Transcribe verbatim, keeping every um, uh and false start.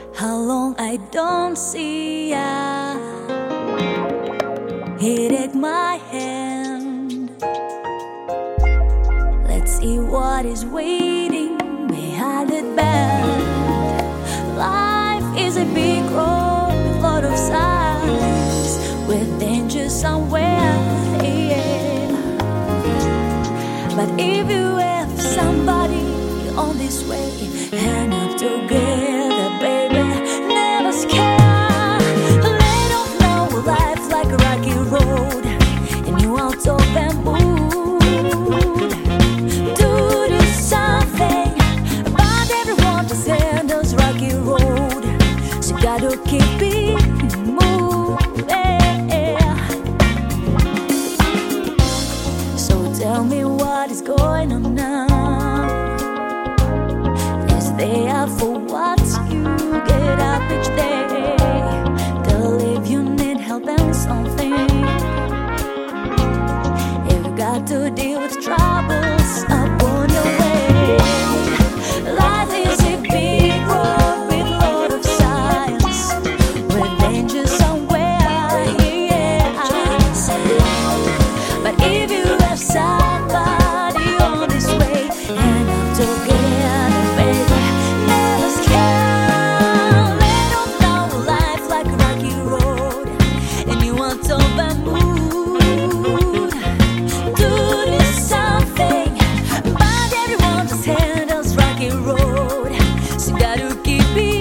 How long I don't see ya. He take my hand. Let's see what is waiting behind the bend. Life is a big road with a lot of signs, with danger somewhere, yeah. But if you have somebody on this way, hand up together, baby, never scared. Let them know life's like a rocky road, and you out of bamboo. Do do something about everyone to send us rocky road, so gotta keep it moving. So tell me what is going on now. They are for what you get up each day. Tell if you need help and something. If you got to deal with troubles upon your way. Life is a big road with a lot of signs, with danger somewhere, yeah. But if you have somebody on this way, hand up together, baby. Road, so gotta keep it